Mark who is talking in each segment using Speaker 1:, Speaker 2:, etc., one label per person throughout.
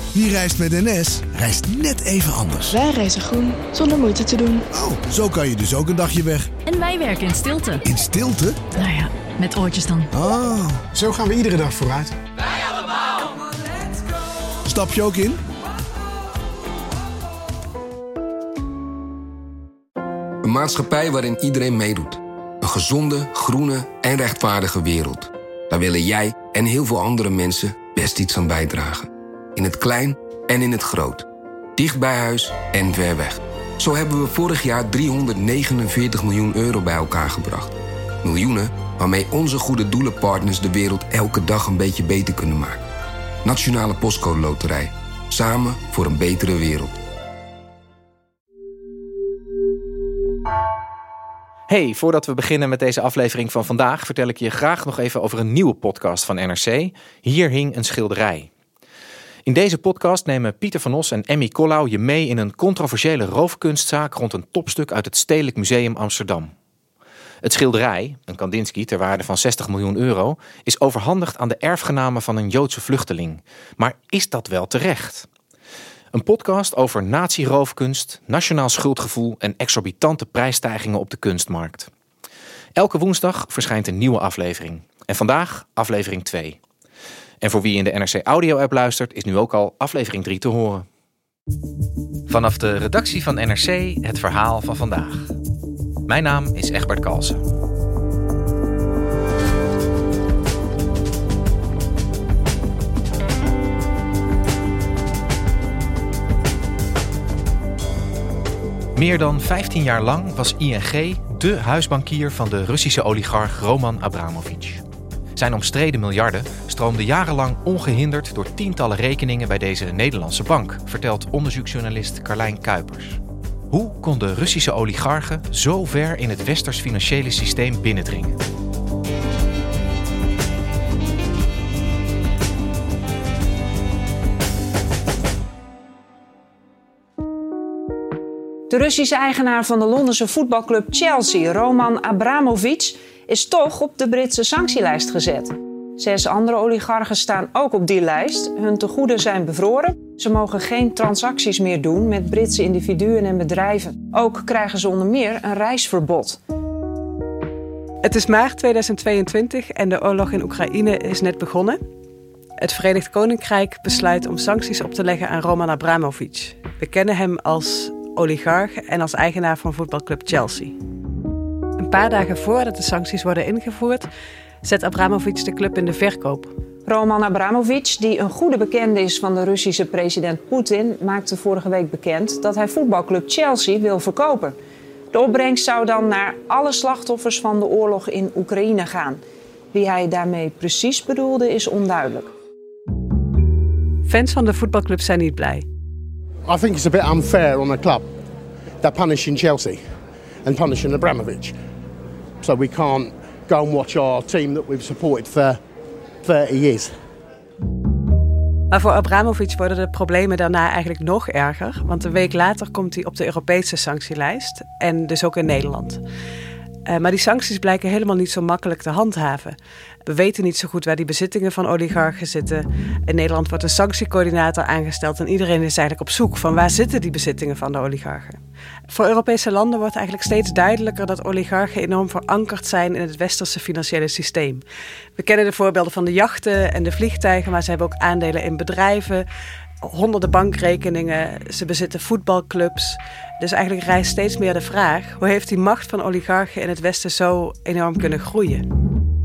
Speaker 1: Wie reist met NS, reist net even anders.
Speaker 2: Wij reizen groen, zonder moeite te doen.
Speaker 1: Oh, zo kan je dus ook een dagje weg.
Speaker 3: En wij werken in stilte.
Speaker 1: In stilte?
Speaker 3: Nou ja, met oortjes dan.
Speaker 1: Oh.
Speaker 4: Zo gaan we iedere dag vooruit.
Speaker 5: Wij allemaal.
Speaker 1: Stap je ook in?
Speaker 6: Een maatschappij waarin iedereen meedoet. Een gezonde, groene en rechtvaardige wereld. Daar willen jij en heel veel andere mensen best iets aan bijdragen. In het klein en in het groot. Dicht bij huis en ver weg. Zo hebben we vorig jaar 349 miljoen euro bij elkaar gebracht. Miljoenen waarmee onze goede doelenpartners de wereld elke dag een beetje beter kunnen maken. Nationale Postcode Loterij. Samen voor een betere wereld.
Speaker 7: Hey, voordat we beginnen met deze aflevering van vandaag vertel ik je graag nog even over een nieuwe podcast van NRC. Hier hing een schilderij. In deze podcast nemen Pieter van Os en Emmy Collau je mee in een controversiële roofkunstzaak rond een topstuk uit het Stedelijk Museum Amsterdam. Het schilderij, een Kandinsky ter waarde van 60 miljoen euro, is overhandigd aan de erfgenamen van een Joodse vluchteling. Maar is dat wel terecht? Een podcast over nazi-roofkunst, nationaal schuldgevoel en exorbitante prijsstijgingen op de kunstmarkt. Elke woensdag verschijnt een nieuwe aflevering. En vandaag aflevering 2. En voor wie in de NRC Audio-app luistert, is nu ook al aflevering 3 te horen. Vanaf de redactie van NRC het verhaal van vandaag. Mijn naam is Egbert Kalsen. Meer dan 15 jaar lang was ING de huisbankier van de Russische oligarch Roman Abramovich. Zijn omstreden miljarden stroomden jarenlang ongehinderd door tientallen rekeningen bij deze Nederlandse bank, vertelt onderzoeksjournalist Carlijn Kuipers. Hoe konden Russische oligarchen zo ver in het westers financiële systeem binnendringen?
Speaker 8: De Russische eigenaar van de Londense voetbalclub Chelsea, Roman Abramovich, is toch op de Britse sanctielijst gezet. 6 andere oligarchen staan ook op die lijst. Hun tegoeden zijn bevroren. Ze mogen geen transacties meer doen met Britse individuen en bedrijven. Ook krijgen ze onder meer een reisverbod.
Speaker 9: Het is maart 2022 en de oorlog in Oekraïne is net begonnen. Het Verenigd Koninkrijk besluit om sancties op te leggen aan Roman Abramovich. We kennen hem als oligarch en als eigenaar van voetbalclub Chelsea. Een paar dagen voordat de sancties worden ingevoerd, zet Abramovich de club in de verkoop.
Speaker 8: Roman Abramovich, die een goede bekende is van de Russische president Poetin, maakte vorige week bekend dat hij voetbalclub Chelsea wil verkopen. De opbrengst zou dan naar alle slachtoffers van de oorlog in Oekraïne gaan. Wie hij daarmee precies bedoelde is onduidelijk.
Speaker 9: Fans van de voetbalclub zijn niet blij.
Speaker 4: I think it's a bit unfair on the club. They're punishing Chelsea and punishing Abramovich. So we can't go and watch our team that we've supported for 30 years.
Speaker 9: Maar voor Abramovich worden de problemen daarna eigenlijk nog erger. Want een week later komt hij op de Europese sanctielijst. En dus ook in Nederland. Maar die sancties blijken helemaal niet zo makkelijk te handhaven. We weten niet zo goed waar die bezittingen van oligarchen zitten. In Nederland wordt een sanctiecoördinator aangesteld en iedereen is eigenlijk op zoek van waar zitten die bezittingen van de oligarchen. Voor Europese landen wordt eigenlijk steeds duidelijker dat oligarchen enorm verankerd zijn in het westerse financiële systeem. We kennen de voorbeelden van de jachten en de vliegtuigen, maar ze hebben ook aandelen in bedrijven, honderden bankrekeningen, ze bezitten voetbalclubs. Dus eigenlijk rijst steeds meer de vraag, hoe heeft die macht van oligarchen in het Westen zo enorm kunnen groeien?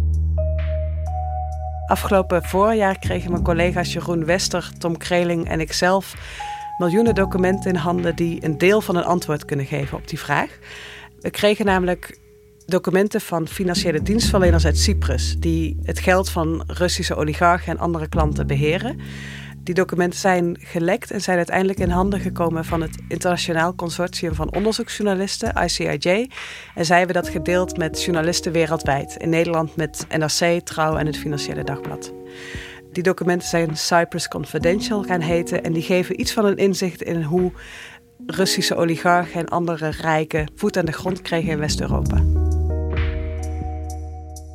Speaker 9: Afgelopen voorjaar kregen mijn collega's Jeroen Wester, Tom Kreling en ikzelf miljoenen documenten in handen die een deel van een antwoord kunnen geven op die vraag. We kregen namelijk documenten van financiële dienstverleners uit Cyprus die het geld van Russische oligarchen en andere klanten beheren. Die documenten zijn gelekt en zijn uiteindelijk in handen gekomen van het Internationaal Consortium van Onderzoeksjournalisten, ICIJ. En zij hebben dat gedeeld met journalisten wereldwijd. In Nederland met NRC, Trouw en het Financiële Dagblad. Die documenten zijn Cyprus Confidential gaan heten en die geven iets van een inzicht in hoe Russische oligarchen en andere rijken voet aan de grond kregen in West-Europa.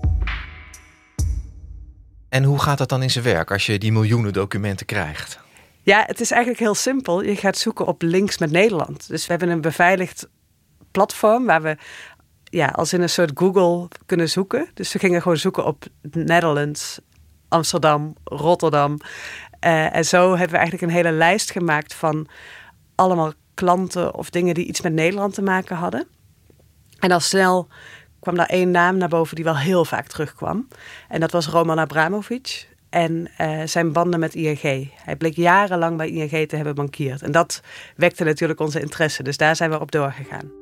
Speaker 7: En hoe gaat dat dan in zijn werk als je die miljoenen documenten krijgt?
Speaker 9: Ja, het is eigenlijk heel simpel. Je gaat zoeken op links met Nederland. Dus we hebben een beveiligd platform waar we als in een soort Google kunnen zoeken. Dus we gingen gewoon zoeken op Netherlands, Amsterdam, Rotterdam. En zo hebben we eigenlijk een hele lijst gemaakt van allemaal klanten of dingen die iets met Nederland te maken hadden. En al snel kwam daar 1 naam naar boven die wel heel vaak terugkwam. En dat was Roman Abramovic en zijn banden met ING. Hij bleek jarenlang bij ING te hebben bankierd. En dat wekte natuurlijk onze interesse, dus daar zijn we op doorgegaan.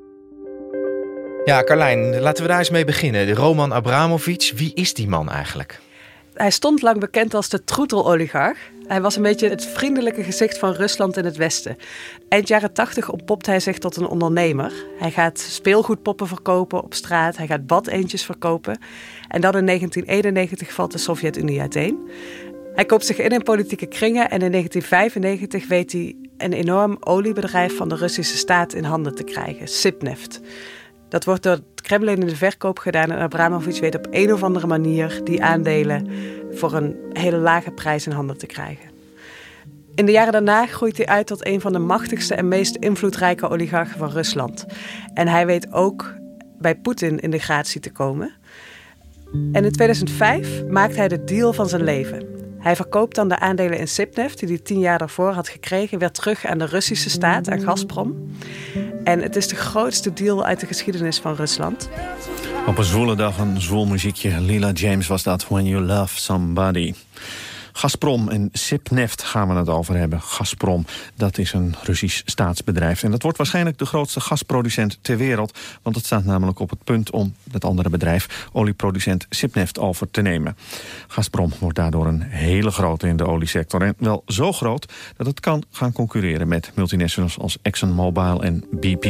Speaker 7: Ja, Carlijn, laten we daar eens mee beginnen. De Roman Abramovic, wie is die man eigenlijk?
Speaker 9: Hij stond lang bekend als de troeteloligarch. Hij was een beetje het vriendelijke gezicht van Rusland in het Westen. Eind jaren 80 ontpopt hij zich tot een ondernemer. Hij gaat speelgoedpoppen verkopen op straat. Hij gaat badeentjes verkopen. En dan in 1991 valt de Sovjet-Unie uiteen. Hij koopt zich in politieke kringen en in 1995 weet hij een enorm oliebedrijf van de Russische staat in handen te krijgen, Sibneft. Dat wordt door het Kremlin in de verkoop gedaan en Abramovic weet op een of andere manier die aandelen voor een hele lage prijs in handen te krijgen. In de jaren daarna groeit hij uit tot een van de machtigste en meest invloedrijke oligarchen van Rusland. En hij weet ook bij Poetin in de gratie te komen. En in 2005 maakt hij de deal van zijn leven. Hij verkoopt dan de aandelen in Sibneft, die hij 10 jaar daarvoor had gekregen, weer terug aan de Russische staat, aan Gazprom. En het is de grootste deal uit de geschiedenis van Rusland.
Speaker 5: Op een zwoele dag een zwoel muziekje. Lila James was dat, When You Love Somebody. Gazprom en Sibneft gaan we het over hebben. Gazprom, dat is een Russisch staatsbedrijf. En dat wordt waarschijnlijk de grootste gasproducent ter wereld. Want het staat namelijk op het punt om het andere bedrijf, olieproducent Sibneft, over te nemen. Gazprom wordt daardoor een hele grote in de oliesector. En wel zo groot dat het kan gaan concurreren met multinationals als ExxonMobil en BP.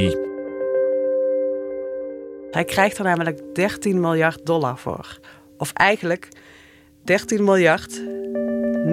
Speaker 9: Hij krijgt er namelijk $13 miljard voor. Of eigenlijk 13 miljard... 79.298.058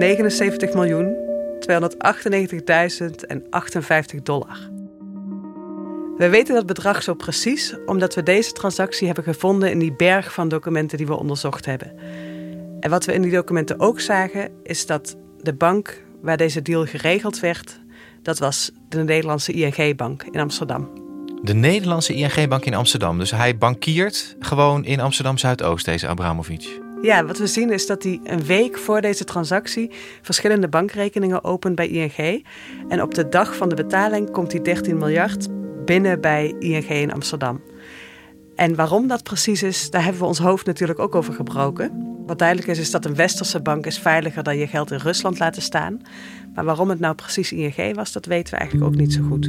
Speaker 9: $. We weten dat bedrag zo precies omdat we deze transactie hebben gevonden in die berg van documenten die we onderzocht hebben. En wat we in die documenten ook zagen is dat de bank waar deze deal geregeld werd, dat was de Nederlandse ING-bank in Amsterdam.
Speaker 7: De Nederlandse ING-bank in Amsterdam. Dus hij bankiert gewoon in Amsterdam-Zuidoost, deze Abramovic.
Speaker 9: Ja, wat we zien is dat hij een week voor deze transactie verschillende bankrekeningen opent bij ING. En op de dag van de betaling komt die 13 miljard binnen bij ING in Amsterdam. En waarom dat precies is, daar hebben we ons hoofd natuurlijk ook over gebroken. Wat duidelijk is dat een westerse bank is veiliger dan je geld in Rusland laten staan. Maar waarom het nou precies ING was, dat weten we eigenlijk ook niet zo goed.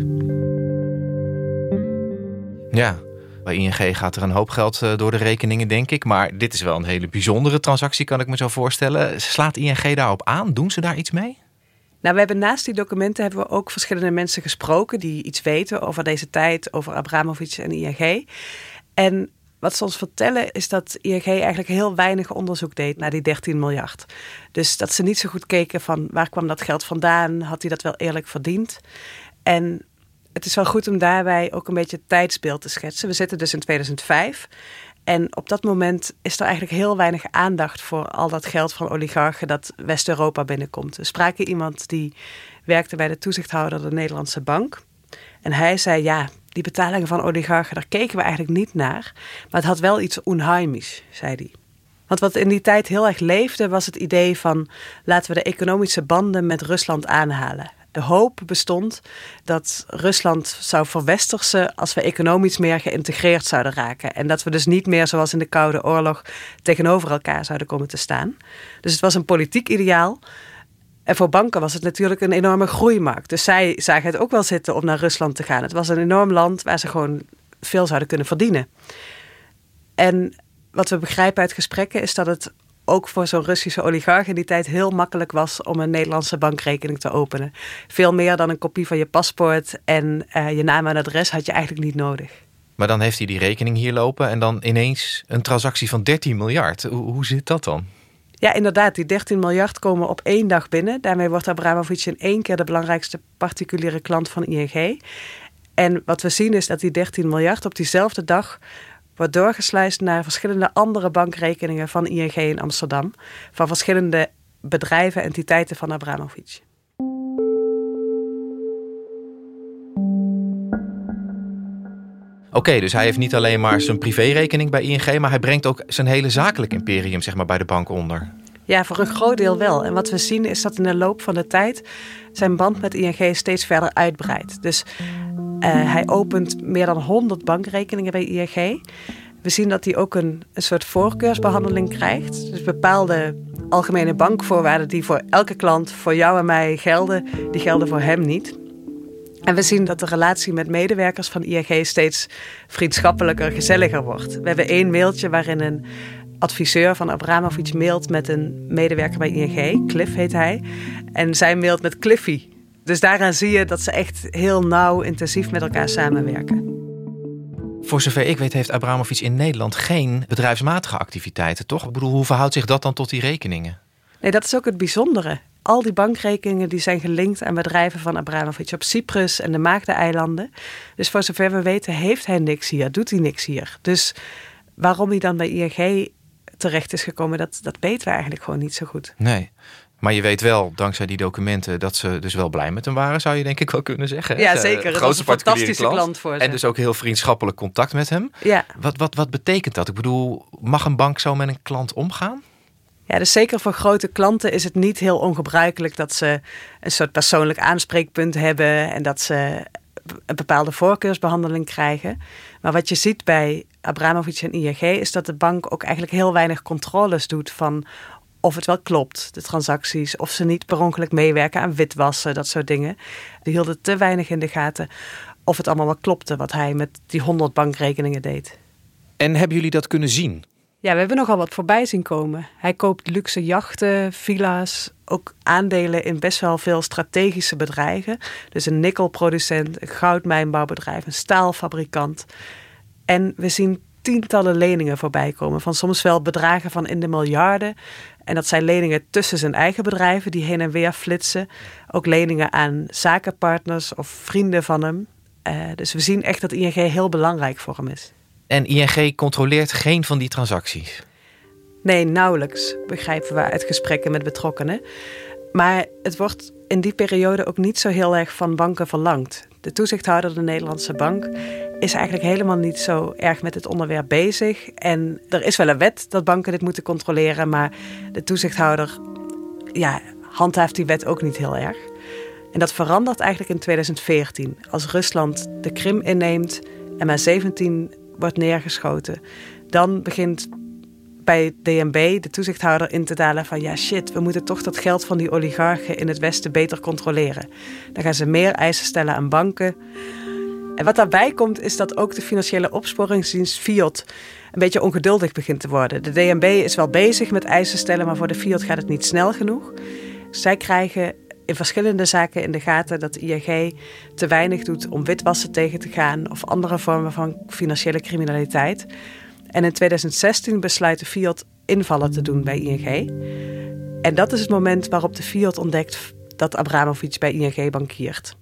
Speaker 7: Ja. Bij ING gaat er een hoop geld door de rekeningen, denk ik. Maar dit is wel een hele bijzondere transactie, kan ik me zo voorstellen. Slaat ING daarop aan? Doen ze daar iets mee?
Speaker 9: Nou, we hebben naast die documenten hebben we ook verschillende mensen gesproken die iets weten over deze tijd, over Abramovic en ING. En wat ze ons vertellen is dat ING eigenlijk heel weinig onderzoek deed naar die 13 miljard. Dus dat ze niet zo goed keken van waar kwam dat geld vandaan? Had hij dat wel eerlijk verdiend? En het is wel goed om daarbij ook een beetje het tijdsbeeld te schetsen. We zitten dus in 2005. En op dat moment is er eigenlijk heel weinig aandacht voor al dat geld van oligarchen dat West-Europa binnenkomt. We spraken iemand die werkte bij de toezichthouder de Nederlandse Bank. En hij zei, ja, die betalingen van oligarchen, daar keken we eigenlijk niet naar. Maar het had wel iets onheimisch, zei hij. Want wat in die tijd heel erg leefde, was het idee van laten we de economische banden met Rusland aanhalen. De hoop bestond dat Rusland zou verwestersen als we economisch meer geïntegreerd zouden raken. En dat we dus niet meer zoals in de Koude Oorlog tegenover elkaar zouden komen te staan. Dus het was een politiek ideaal. En voor banken was het natuurlijk een enorme groeimarkt. Dus zij zagen het ook wel zitten om naar Rusland te gaan. Het was een enorm land waar ze gewoon veel zouden kunnen verdienen. En wat we begrijpen uit gesprekken is dat het ook voor zo'n Russische oligarch in die tijd heel makkelijk was om een Nederlandse bankrekening te openen. Veel meer dan een kopie van je paspoort en je naam en adres had je eigenlijk niet nodig.
Speaker 7: Maar dan heeft hij die rekening hier lopen en dan ineens een transactie van 13 miljard. Hoe zit dat dan?
Speaker 9: Ja, inderdaad. Die 13 miljard komen op 1 dag binnen. Daarmee wordt Abramovic in 1 keer de belangrijkste particuliere klant van ING. En wat we zien is dat die 13 miljard op diezelfde dag wordt doorgesluist naar verschillende andere bankrekeningen van ING in Amsterdam. Van verschillende bedrijven en entiteiten van Abramovic.
Speaker 7: Oké, dus hij heeft niet alleen maar zijn privérekening bij ING... maar hij brengt ook zijn hele zakelijk imperium zeg maar, bij de bank onder.
Speaker 9: Ja, voor een groot deel wel. En wat we zien is dat in de loop van de tijd zijn band met ING steeds verder uitbreidt. Dus hij opent meer dan 100 bankrekeningen bij ING. We zien dat hij ook een soort voorkeursbehandeling krijgt. Dus bepaalde algemene bankvoorwaarden die voor elke klant, voor jou en mij gelden, die gelden voor hem niet. En we zien dat de relatie met medewerkers van ING steeds vriendschappelijker, gezelliger wordt. We hebben 1 mailtje waarin een adviseur van Abramovic mailt met een medewerker bij ING. Cliff heet hij. En zij mailt met Cliffy. Dus daaraan zie je dat ze echt heel nauw, intensief met elkaar samenwerken.
Speaker 7: Voor zover ik weet heeft Abramovic in Nederland geen bedrijfsmatige activiteiten, toch? Ik bedoel, hoe verhoudt zich dat dan tot die rekeningen?
Speaker 9: Nee, dat is ook het bijzondere. Al die bankrekeningen die zijn gelinkt aan bedrijven van Abramovic op Cyprus en de Maagdeneilanden. Dus voor zover we weten heeft hij niks hier, doet hij niks hier. Dus waarom hij dan bij ING terecht is gekomen, dat weten we eigenlijk gewoon niet zo goed.
Speaker 7: Nee, maar je weet wel, dankzij die documenten, dat ze dus wel blij met hem waren, zou je denk ik wel kunnen zeggen.
Speaker 9: Ja, zeker. Het was een fantastische klant voor ze.
Speaker 7: En dus ook heel vriendschappelijk contact met hem.
Speaker 9: Ja.
Speaker 7: Wat betekent dat? Ik bedoel, mag een bank zo met een klant omgaan?
Speaker 9: Ja, dus zeker voor grote klanten is het niet heel ongebruikelijk dat ze een soort persoonlijk aanspreekpunt hebben en dat ze een bepaalde voorkeursbehandeling krijgen. Maar wat je ziet bij Abramovic en ING is dat de bank ook eigenlijk heel weinig controles doet van of het wel klopt, de transacties, of ze niet per ongeluk meewerken aan witwassen, dat soort dingen. Die hielden te weinig in de gaten of het allemaal wel klopte wat hij met die 100 bankrekeningen deed.
Speaker 7: En hebben jullie dat kunnen zien?
Speaker 9: Ja, we hebben nogal wat voorbij zien komen. Hij koopt luxe jachten, villa's, ook aandelen in best wel veel strategische bedrijven. Dus een nikkelproducent, een goudmijnbouwbedrijf, een staalfabrikant. En we zien tientallen leningen voorbij komen van soms wel bedragen van in de miljarden. En dat zijn leningen tussen zijn eigen bedrijven die heen en weer flitsen. Ook leningen aan zakenpartners of vrienden van hem. Dus we zien echt dat ING heel belangrijk voor hem is.
Speaker 7: En ING controleert geen van die transacties?
Speaker 9: Nee, nauwelijks, begrijpen we uit gesprekken met betrokkenen. Maar het wordt in die periode ook niet zo heel erg van banken verlangd. De toezichthouder, de Nederlandse Bank, is eigenlijk helemaal niet zo erg met het onderwerp bezig. En er is wel een wet dat banken dit moeten controleren, maar de toezichthouder handhaaft die wet ook niet heel erg. En dat verandert eigenlijk in 2014, als Rusland de Krim inneemt en MH17 wordt neergeschoten. Dan begint bij DNB de toezichthouder in te dalen van we moeten toch dat geld van die oligarchen in het Westen beter controleren. Dan gaan ze meer eisen stellen aan banken. En wat daarbij komt is dat ook de financiële opsporingsdienst FIOD een beetje ongeduldig begint te worden. De DNB is wel bezig met eisen stellen, maar voor de FIOD gaat het niet snel genoeg. Zij krijgen in verschillende zaken in de gaten dat de ING te weinig doet om witwassen tegen te gaan of andere vormen van financiële criminaliteit. En in 2016 besluit de FIOD invallen te doen bij ING. En dat is het moment waarop de FIOD ontdekt dat Abramovic bij ING bankiert.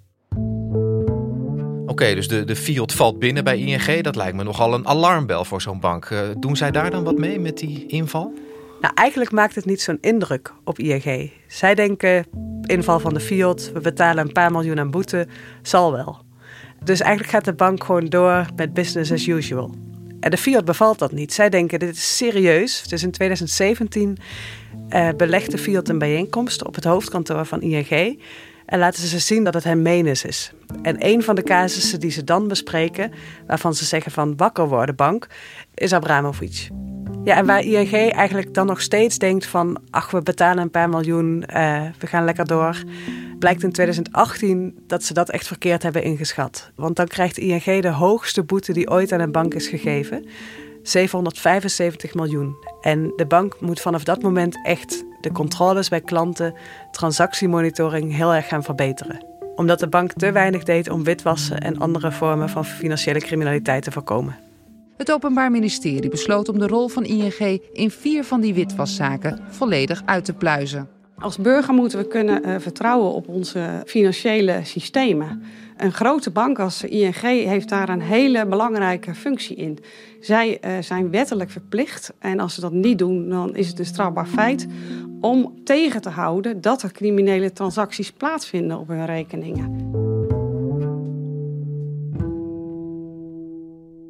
Speaker 7: Oké, dus de FIOD valt binnen bij ING. Dat lijkt me nogal een alarmbel voor zo'n bank. Doen zij daar dan wat mee met die inval?
Speaker 9: Nou, eigenlijk maakt het niet zo'n indruk op ING. Zij denken, inval van de FIOD, we betalen een paar miljoen aan boete, zal wel. Dus eigenlijk gaat de bank gewoon door met business as usual. En de FIOD bevalt dat niet. Zij denken, dit is serieus. Dus in 2017 belegt de FIOD een bijeenkomst op het hoofdkantoor van ING. En laten ze zien dat het hen menens is. En een van de casussen die ze dan bespreken, waarvan ze zeggen van wakker worden bank, is Abramovic. Ja, en waar ING eigenlijk dan nog steeds denkt van we betalen een paar miljoen, we gaan lekker door. Blijkt in 2018 dat ze dat echt verkeerd hebben ingeschat. Want dan krijgt ING de hoogste boete die ooit aan een bank is gegeven. 775 miljoen. En de bank moet vanaf dat moment echt de controles bij klanten, transactiemonitoring heel erg gaan verbeteren. Omdat de bank te weinig deed om witwassen en andere vormen van financiële criminaliteit te voorkomen.
Speaker 10: Het Openbaar Ministerie besloot om de rol van ING in 4 van die witwaszaken volledig uit te pluizen.
Speaker 11: Als burger moeten we kunnen vertrouwen op onze financiële systemen. Een grote bank als ING heeft daar een hele belangrijke functie in. Zij zijn wettelijk verplicht en als ze dat niet doen, dan is het een strafbaar feit om tegen te houden dat er criminele transacties plaatsvinden op hun rekeningen.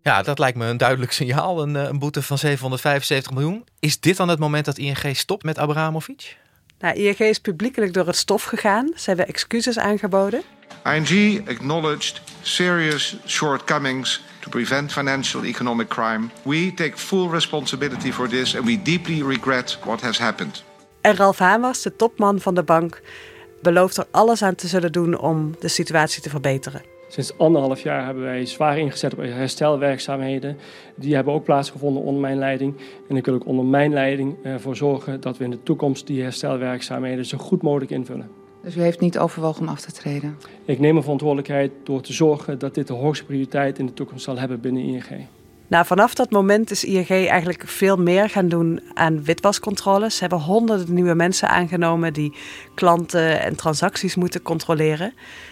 Speaker 7: Ja, dat lijkt me een duidelijk signaal. Een boete van 775 miljoen. Is dit dan het moment dat ING stopt met Abramovic?
Speaker 9: Nou, ING is publiekelijk door het stof gegaan. Ze hebben excuses aangeboden.
Speaker 12: ING acknowledged serious shortcomings to prevent financial economic crime. We take full responsibility for this and we deeply regret what has happened.
Speaker 9: En Ralph Hamers, de topman van de bank, belooft er alles aan te zullen doen om de situatie te verbeteren.
Speaker 13: Sinds 1,5 jaar hebben wij zwaar ingezet op herstelwerkzaamheden. Die hebben ook plaatsgevonden onder mijn leiding. En ik wil ook onder mijn leiding ervoor zorgen dat we in de toekomst die herstelwerkzaamheden zo goed mogelijk invullen.
Speaker 10: Dus u heeft niet overwogen om af te treden?
Speaker 13: Ik neem mijn verantwoordelijkheid door te zorgen dat dit de hoogste prioriteit in de toekomst zal hebben binnen ING.
Speaker 9: Nou, vanaf dat moment is ING eigenlijk veel meer gaan doen aan witwascontroles. Ze hebben honderden nieuwe mensen aangenomen die klanten en transacties moeten controleren.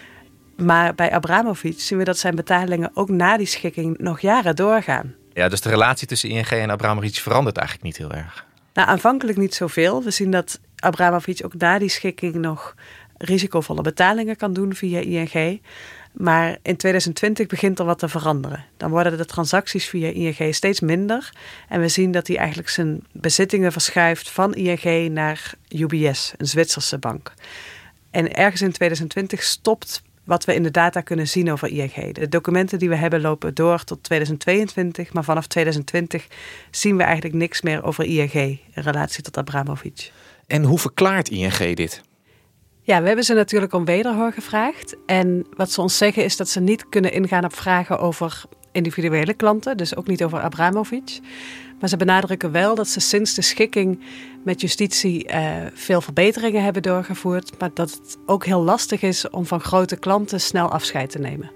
Speaker 9: Maar bij Abramovic zien we dat zijn betalingen ook na die schikking nog jaren doorgaan.
Speaker 7: Ja, dus de relatie tussen ING en Abramovic verandert eigenlijk niet heel erg.
Speaker 9: Nou, aanvankelijk niet zoveel. We zien dat Abramovic ook na die schikking nog risicovolle betalingen kan doen via ING. Maar in 2020 begint er wat te veranderen. Dan worden de transacties via ING steeds minder. En we zien dat hij eigenlijk zijn bezittingen verschuift van ING naar UBS, een Zwitserse bank. En ergens in 2020 stopt wat we in de data kunnen zien over ING. De documenten die we hebben lopen door tot 2022. Maar vanaf 2020 zien we eigenlijk niks meer over ING in relatie tot Abramovic.
Speaker 7: En hoe verklaart ING dit?
Speaker 9: Ja, we hebben ze natuurlijk om wederhoor gevraagd. En wat ze ons zeggen is dat ze niet kunnen ingaan op vragen over individuele klanten. Dus ook niet over Abramovic. Maar ze benadrukken wel dat ze sinds de schikking met justitie veel verbeteringen hebben doorgevoerd. Maar dat het ook heel lastig is om van grote klanten snel afscheid te nemen.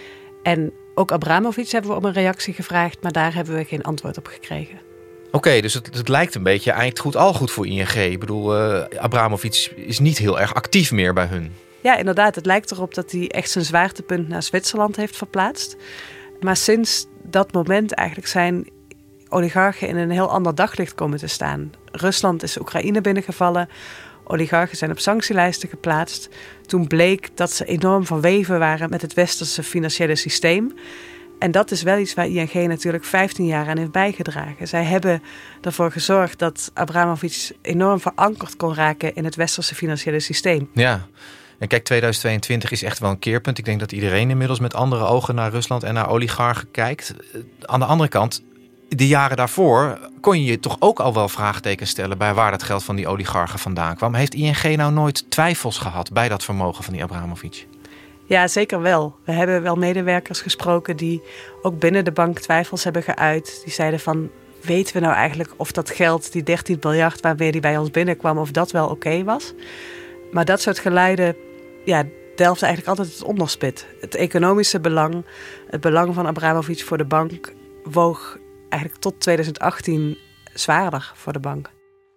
Speaker 9: En ook Abramovic hebben we om een reactie gevraagd. Maar daar hebben we geen antwoord op gekregen.
Speaker 7: Oké, dus het lijkt een beetje eind goed al goed voor ING. Ik bedoel, Abramovic is niet heel erg actief meer bij hun.
Speaker 9: Ja, inderdaad. Het lijkt erop dat hij echt zijn zwaartepunt naar Zwitserland heeft verplaatst. Maar sinds dat moment eigenlijk zijn oligarchen in een heel ander daglicht komen te staan. Rusland is Oekraïne binnengevallen. Oligarchen zijn op sanctielijsten geplaatst. Toen bleek dat ze enorm verweven waren met het westerse financiële systeem. En dat is wel iets waar ING natuurlijk 15 jaar aan heeft bijgedragen. Zij hebben ervoor gezorgd dat Abramovic enorm verankerd kon raken in het westerse financiële systeem.
Speaker 7: Ja, en kijk, 2022 is echt wel een keerpunt. Ik denk dat iedereen inmiddels met andere ogen naar Rusland en naar oligarchen kijkt. Aan de andere kant, de jaren daarvoor kon je toch ook al wel vraagtekens stellen bij waar dat geld van die oligarchen vandaan kwam. Heeft ING nou nooit twijfels gehad bij dat vermogen van die Abramovic?
Speaker 9: Ja, zeker wel. We hebben wel medewerkers gesproken die ook binnen de bank twijfels hebben geuit. Die zeiden van, weten we nou eigenlijk of dat geld, die 13 miljard waarmee die bij ons binnenkwam, of dat wel oké was? Maar dat soort geluiden, ja, delft eigenlijk altijd het onderspit. Het economische belang, het belang van Abramovic voor de bank, woog eigenlijk tot 2018 zwaarder voor de bank.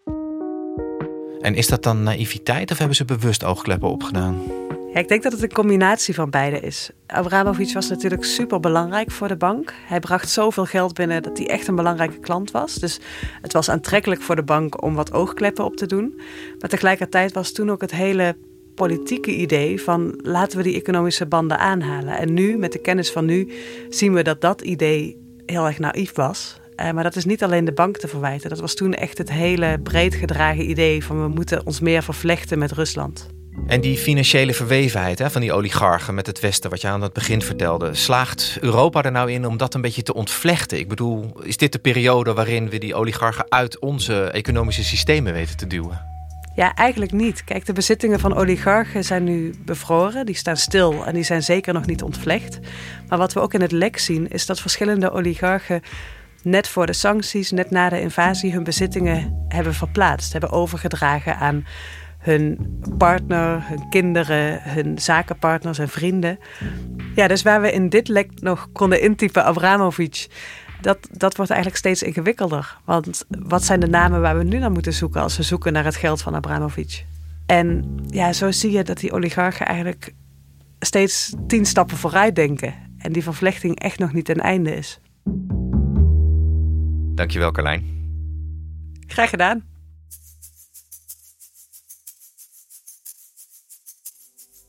Speaker 7: En is dat dan naïviteit of hebben ze bewust oogkleppen opgedaan?
Speaker 9: Ja, ik denk dat het een combinatie van beide is. Abramovic was natuurlijk super belangrijk voor de bank. Hij bracht zoveel geld binnen dat hij echt een belangrijke klant was. Dus het was aantrekkelijk voor de bank om wat oogkleppen op te doen. Maar tegelijkertijd was toen ook het hele politieke idee van laten we die economische banden aanhalen. En nu, met de kennis van nu, zien we dat dat idee heel erg naïef was. Maar dat is niet alleen de bank te verwijten. Dat was toen echt het hele breed gedragen idee van we moeten ons meer vervlechten met Rusland.
Speaker 7: En die financiële verwevenheid van die oligarchen met het Westen, wat je aan het begin vertelde, slaagt Europa er nou in om dat een beetje te ontvlechten? Ik bedoel, is dit de periode waarin we die oligarchen uit onze economische systemen weten te duwen?
Speaker 9: Ja, eigenlijk niet. Kijk, de bezittingen van oligarchen zijn nu bevroren. Die staan stil en die zijn zeker nog niet ontvlecht. Maar wat we ook in het lek zien, is dat verschillende oligarchen net voor de sancties, net na de invasie, hun bezittingen hebben verplaatst, hebben overgedragen aan hun partner, hun kinderen, hun zakenpartners en vrienden. Ja, dus waar we in dit lek nog konden intypen Abramovic, dat wordt eigenlijk steeds ingewikkelder. Want wat zijn de namen waar we nu naar moeten zoeken als we zoeken naar het geld van Abramovic? En ja, zo zie je dat die oligarchen eigenlijk steeds 10 stappen vooruit denken. En die vervlechting echt nog niet ten einde is.
Speaker 7: Dankjewel, Carlijn.
Speaker 9: Graag gedaan.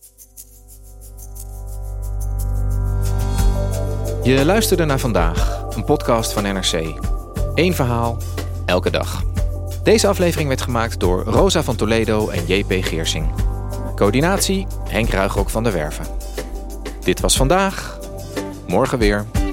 Speaker 7: Je luisterde naar Vandaag, een podcast van NRC. 1 verhaal, elke dag. Deze aflevering werd gemaakt door Rosa van Toledo en JP Geersing. Coördinatie Henk Ruigrok van der Werven. Dit was vandaag, morgen weer.